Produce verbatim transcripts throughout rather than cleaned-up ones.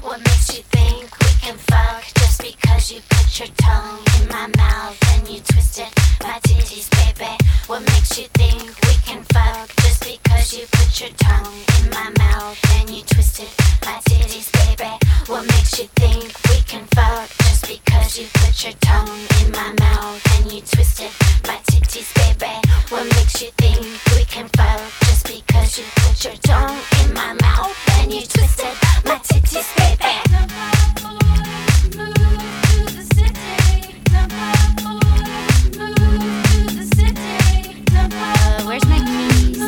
What makes you think we can fuck just because you put your tongue in my mouth and you twisted my titties, baby? What makes you think we can fuck just because you put your tongue in my mouth and you twisted my titties, baby? What makes you think we can fuck just because you put your tongue in my mouth and you twisted my titties, baby? What makes you think we can fuck just because you put your tongue in my mouth and you twisted my titties, baby? Uh, where's my keys?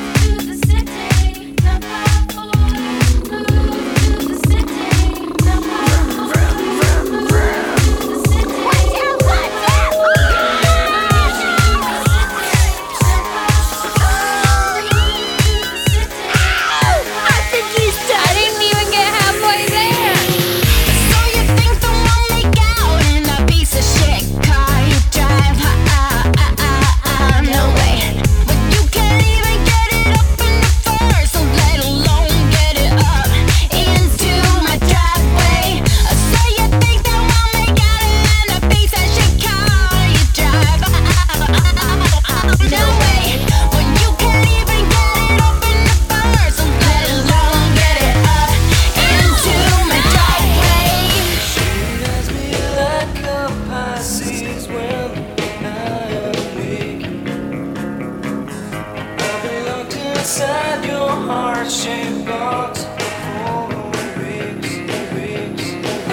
Inside your heart-shaped box for weeks, weeks.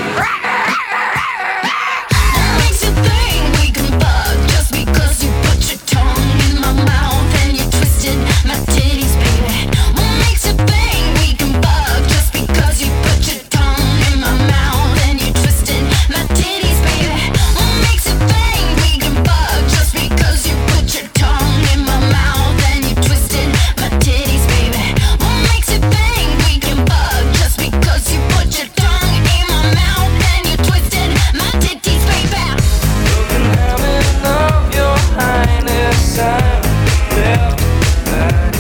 What makes you think we can fuck just because you put your tongue in my mouth and you twisted my titties, baby? What makes you think we can fuck just because you put your tongue in my mouth and you twisted my titties, baby? What makes you think we can fuck just because you put your tongue in my mouth and you twisted my titties, baby? What makes you think we can fuck just because you put your tongue in my mouth and you twisted my titties, baby? You can have it of your highness. I'm left back.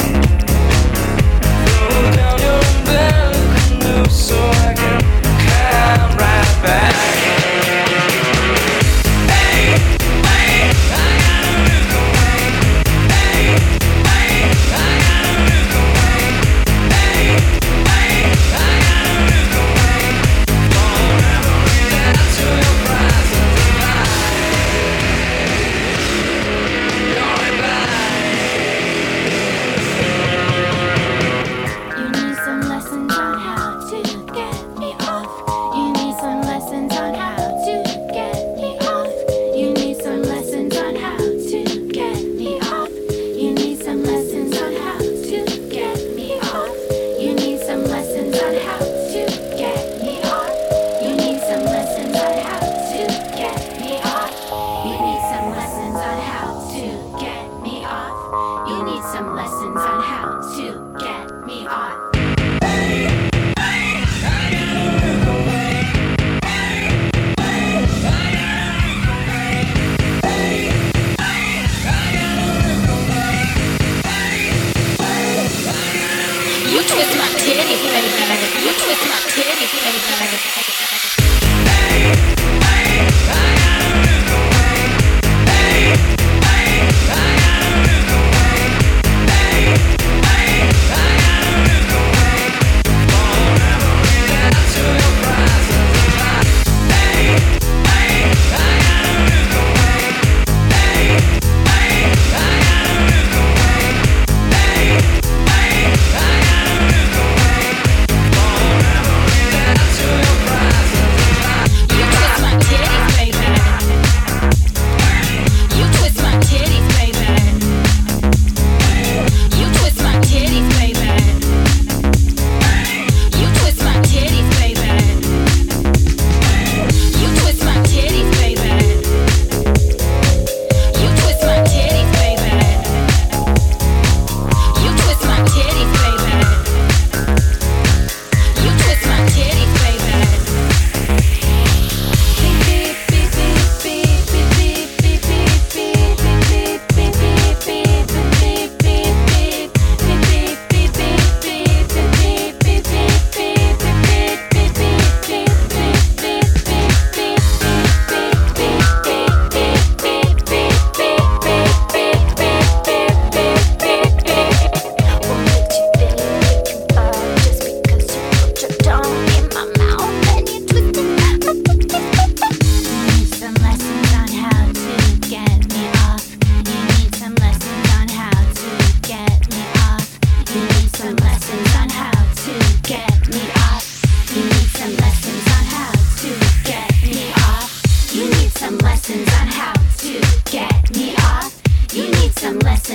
Throw down your belly canoe so I can come right back. Hey, wait, I gotta look away. Hey, wait, I gotta look away. Hey, wait, I gotta look away. Forever without your presence You need some lessons on how to get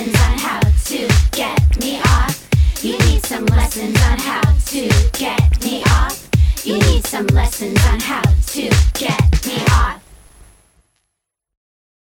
lessons on how to get me off. You need some lessons on how to get me off. You need some lessons on how to get